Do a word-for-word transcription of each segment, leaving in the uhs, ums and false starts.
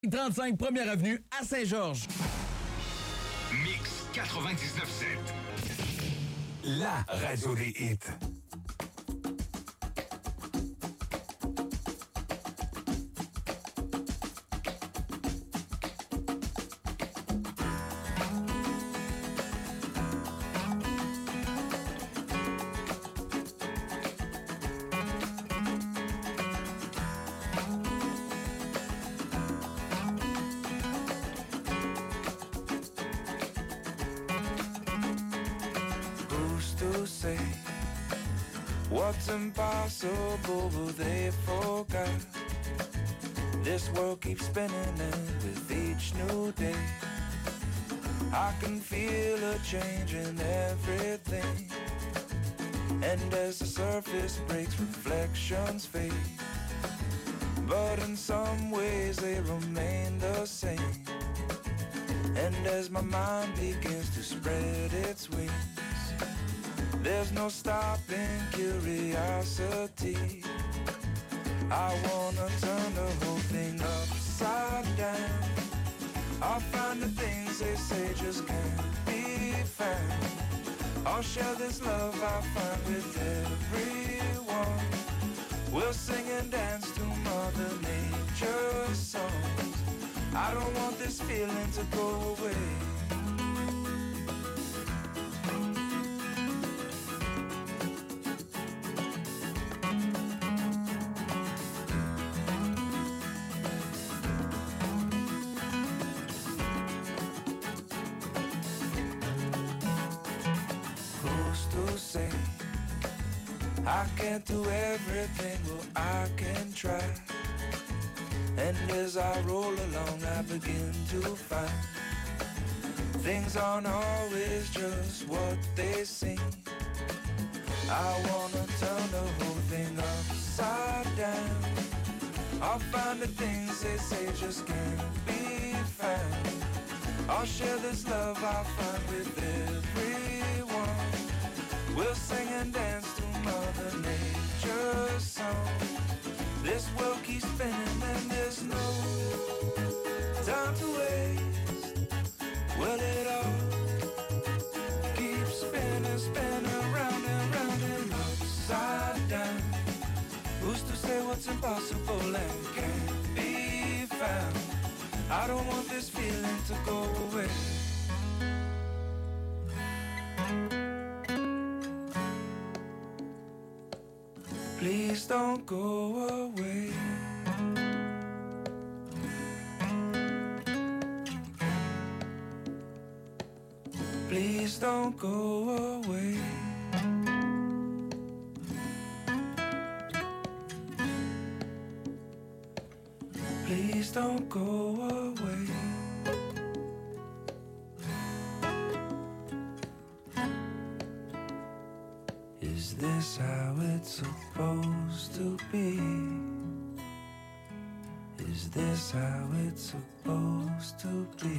trente-cinq première Avenue à Saint-Georges. Mix quatre-vingt-dix-neuf sept. La radio des hits. What's impossible, will they forgot? This world keeps spinning and with each new day I can feel a change in everything. And as the surface breaks, reflections fade, but in some ways they remain the same. And as my mind begins to spread its wings, there's no stopping curiosity. I wanna turn the whole thing upside down. I'll find the things they say just can't be found. I'll share this love I find with everyone. We'll sing and dance to Mother Nature's songs. I don't want this feeling to go away. I can't do everything, well I can try. And as I roll along I begin to find things aren't always just what they seem. I wanna turn the whole thing upside down. I'll find the things they say just can't be found. I'll share this love I find with everyone. We'll sing and dance to Mother Nature's song. This world keeps spinning and there's no time to waste. Well, it all keeps spinning, spinning round and round and upside down. Who's to say what's impossible and can't be found? I don't want this feeling to go away. Please don't go away. Please don't go away. Please don't go away. Is this how it's supposed to be? Is this how it's supposed to be?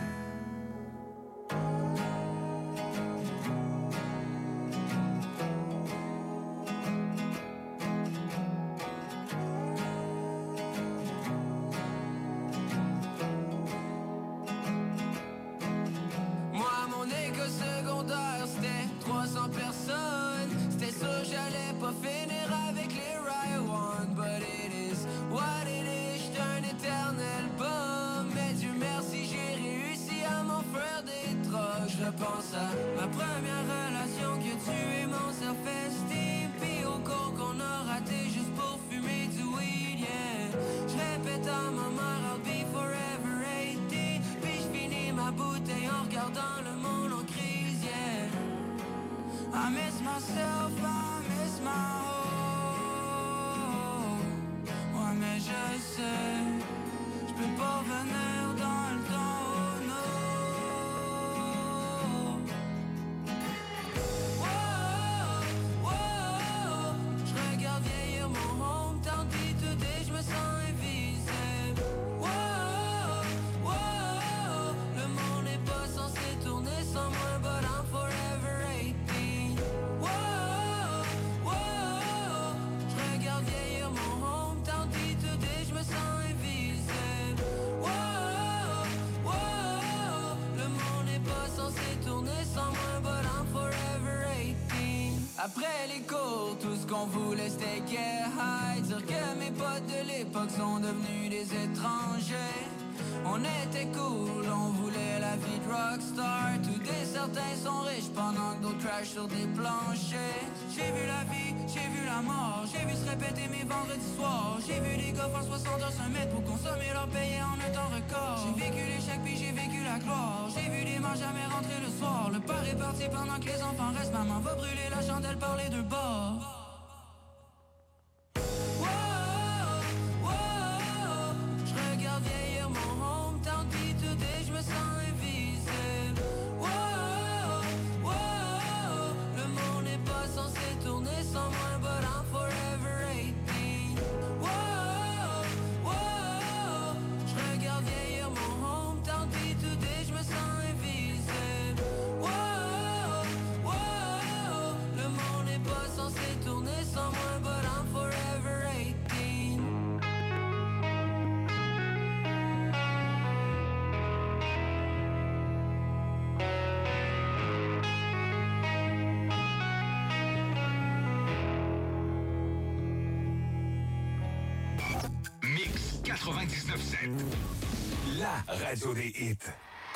Moi, mon école secondaire, c'était trois cents personnes. C'était sûr j'allais pas finir avec les Riot One. But it is what it is, j'suis un éternel bum. Mais Dieu merci, j'ai réussi à m'en faire des trocs. Je pense à ma première relation qui a tué mon self-esteem. Pis au cours qu'on a raté juste pour fumer du weed, yeah. J'répète à ma mère, I'll be forever eighteen. Puis j'finis ma bouteille en regardant le monde en crise, yeah. I miss myself, I miss my home. Ouais mais je sais, j'peux pas venir dans le temps, oh no. Wow, wow, j'regarde vieillir mon hometown, pis today j'me sens invisible. Wow, wow, le monde n'est pas censé tourner sans moi, but I'm forever eighteen. Wow, wow, j'regarde vieillir mon hometown, pis today j'me sens invisible. Wow, Après les cours, tout ce qu'on voulait c'était get high. Dire que mes potes de l'époque sont devenus des étrangers. On était cool, on voulait la vie de rockstar. Tous des certains sont riches pendant que d'autres crashent sur des planchers. J'ai vu la vie, j'ai vu la mort. J'ai vu se répéter mes vendredis soirs. J'ai vu des gars faire soixante heures se mettre pour consommer leur payer en un temps record. J'ai vécu l'échec puis j'ai vécu la gloire. J'ai vu des mères jamais rentrer le soir. Le père est parti pendant que les enfants restent. Maman va brûler la chandelle par les deux bords. quatre-vingt-dix-neuf sept. La radio des hits.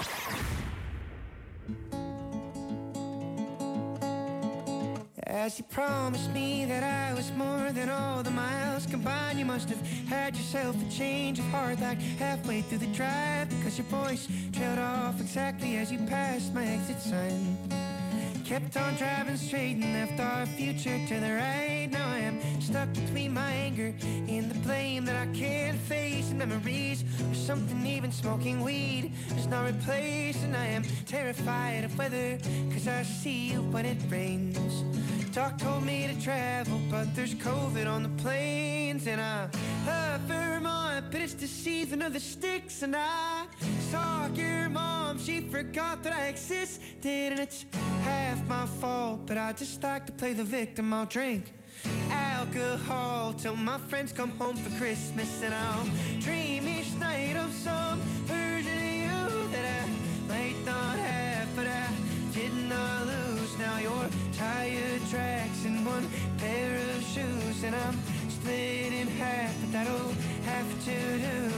As you promised me that I was more than all the miles combined, you must have had yourself a change of heart like halfway through the drive, because your voice trailed off exactly as you passed my exit sign. Kept on driving straight and left our future to the right. Now I am stuck between my anger and the blame that I can't face, and memories or something even smoking weed does not replace. And I am terrified of weather, cause I see you when it rains. Doc told me to travel, but there's COVID on the planes. And I love Vermont, but it's the season of the sticks. And I saw your mom, she forgot that I existed. And it's half my fault, but I just like to play the victim. I'll drink alcohol till my friends come home for Christmas. And I'll dream each night of some version of you that I might not have, but I did not lose. Now you're tire tracks and one pair of shoes, and I'm split in half, but that'll have to do.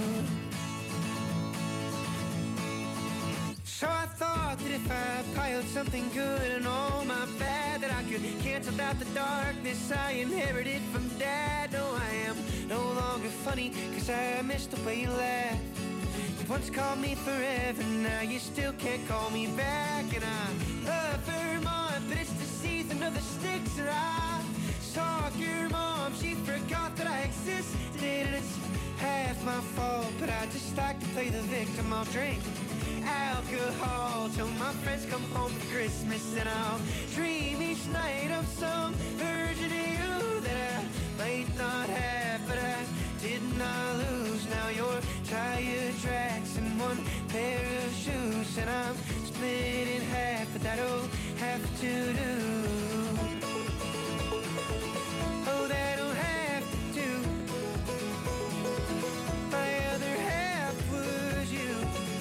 So I thought that if I piled something good and all my bad, that I could cancel out the darkness I inherited from Dad. No, I am no longer funny, cause I missed the way you laughed. You once called me forever, now you still can't call me back. And I love Vermont, but it's the season of the sticks. And I saw your mom, she forgot that I existed. And it's half my fault, but I just like to play the victim. I'll drink alcohol till my friends come home for Christmas. And I'll dream each night of some version of you that I might not have, but I did not lose. Now you're tire tracks and one pair of shoes, and I'm split in half, but that'll have to do. Oh, that'll have to do. My other half was you.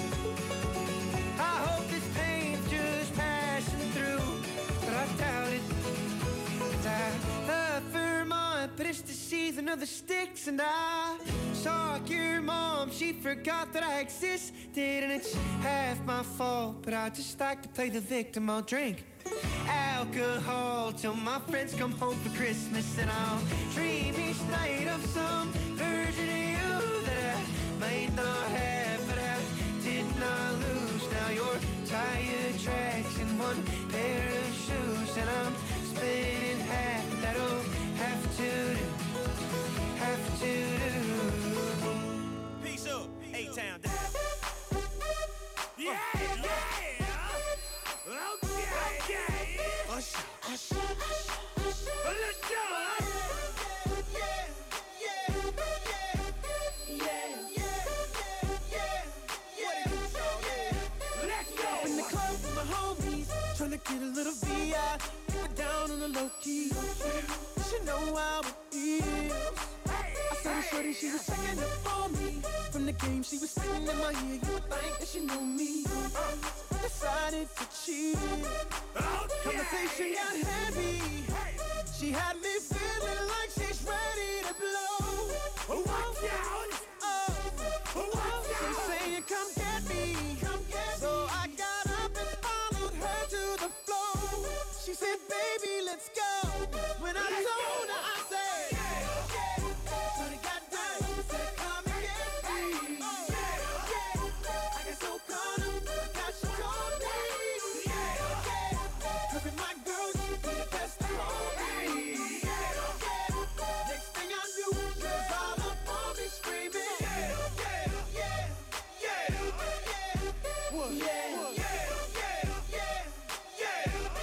I hope this pain's just passing through, but I doubt it. I love Vermont, but it's the season of the sticks. And I saw your mom, she forgot that I existed. And it's half my fault, but I just like to play the victim. I'll drink alcohol till my friends come home for Christmas. And I'll dream each night of some version of you that I might not have, but I did not lose. Now you're tire tracks and one pair of shoes, and I'm split in half. That'll have to do, have to do. Peace up, A-Town. Yeah, yeah. Okay, okay. Hush, hush, hush. Let's go. Tryna get a little V I, but down on the low key. She know how it is. I saw the shorty say she was checking up on me. From the game she was spitting in my ear, you would think that she knew me. Decided to cheat. Conversation got heavy. She had me feeling like she's ready to blow. Watch out! Oh, watch out! She's saying, come get me. Come get so me. I got up and followed her to the floor. She said, baby, let's go. When I told her, I said, yeah, yeah. So they got down, said, come and get me. Oh, yeah, yeah. I got so caught up, got she told me. Yeah, yeah. Cause my girl, you be the best of all me. Yeah, yeah. Next thing I knew, she was all up on me screaming. Yeah, yeah, yeah, yeah, yeah. What? Yeah, yeah, yeah, yeah,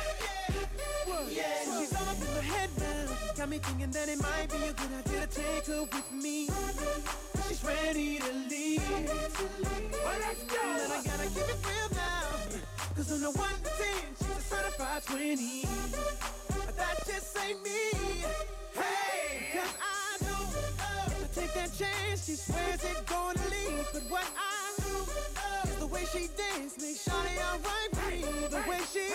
yeah, yeah. So she's all up in my head now. Got me thinking that it might be a good idea to take her with me. She's ready to leave. Well, let's go. And I gotta keep it real now. Cause on the one to ten, she's a certified twenty. But that just ain't me. Hey, cause I know uh, if I take that chance, she swears it's gonna leave. But what I do uh, is the way she dance makes shawty alright with me. The way she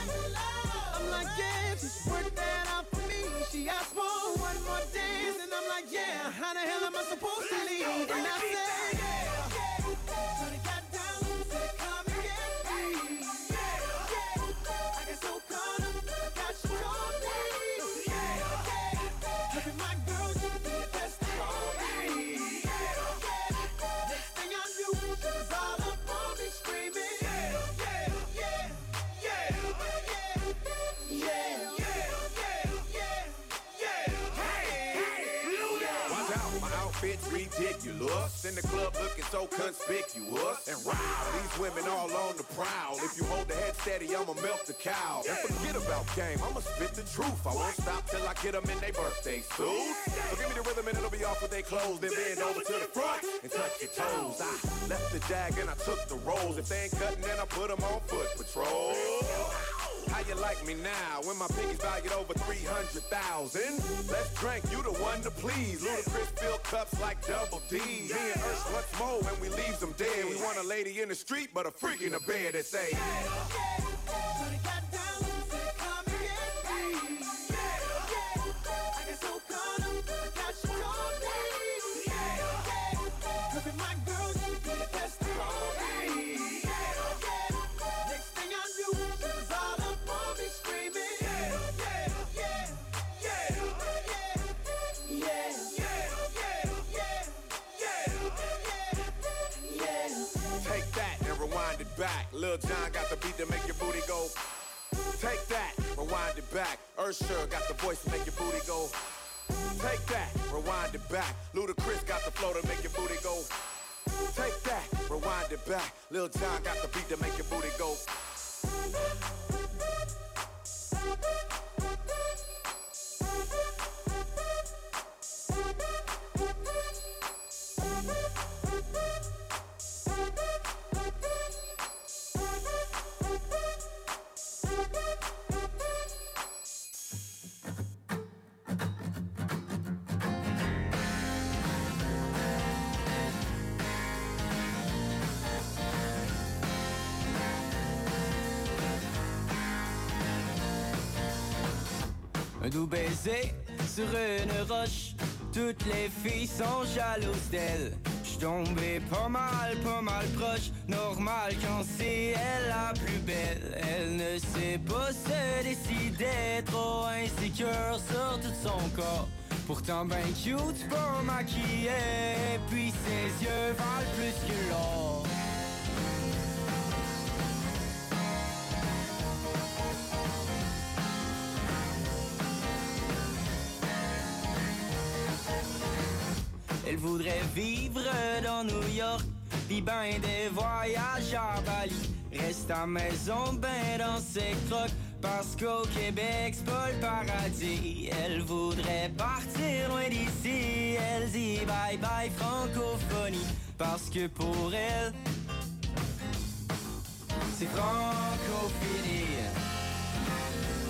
I'm like, yeah, just work that out for me. She asked for one more dance, and I'm like, yeah, how the hell am I supposed to leave? And I said, yeah, yeah. So they got down, said, come and get me. Yeah, yeah. I got so caught up, got you told me. Yeah, yeah. Look at my girl, you be the best of all me. Yeah, yeah. Next thing I knew, she was all up on me screaming. Yeah, yeah, yeah, yeah, yeah, yeah, yeah, yeah, yeah. Hey, hey, Watch out, my outfit's ridiculous. In the club looking so conspicuous. And wow, these women all on the prowl. If you hold the head steady, I'ma milk the cow. And forget about game, I'ma spit the truth. I won't stop till I get them in their birthday suits. So give me the rhythm and it'll be off with their clothes. Then bend over to the front and touch your toes. I left the jag and I took the rolls. If they ain't cutting, then I put them on foot patrol. How you like me now when my piggy's valued over three hundred thousand? Let's drink, you the one to please. Ludacris fill cups like double D. Me and Ursh once more when we leaves them dead. We want a lady in the street, but a freak in the bed that say, So they got down, said, come and get me. Yeah, yeah. I got so caught up, got you told me. Yeah, yeah. Look at my girl, you be the best of all me. Yeah, yeah. Next thing I knew, she was all up on me screaming. Yeah, yeah, yeah, yeah, yeah, yeah, yeah, yeah, yeah, yeah. take that and rewind it back. Lil Jon got the beat to make your booty go. Take that, rewind it back. Usher got the voice to make your booty go. Take that, rewind it back. Ludacris got the flow to make your booty go. Take that, rewind it back. Lil Jon got the beat to make your booty go. Un doux baiser sur une roche, toutes les filles sont jalouses d'elle. J'suis tombé pas mal, pas mal proche, normal quand c'est elle la plus belle. Elle ne sait pas se décider, trop insécure sur tout son corps. Pourtant ben cute, pas maquillée, puis ses yeux valent plus que l'or. Elle voudrait vivre dans New York, pis ben des voyages à Bali. Reste à maison ben dans ses crocs, parce qu'au Québec c'est pas le paradis. Elle voudrait partir loin d'ici, elle dit bye bye francophonie. Parce que pour elle, c'est francophonie.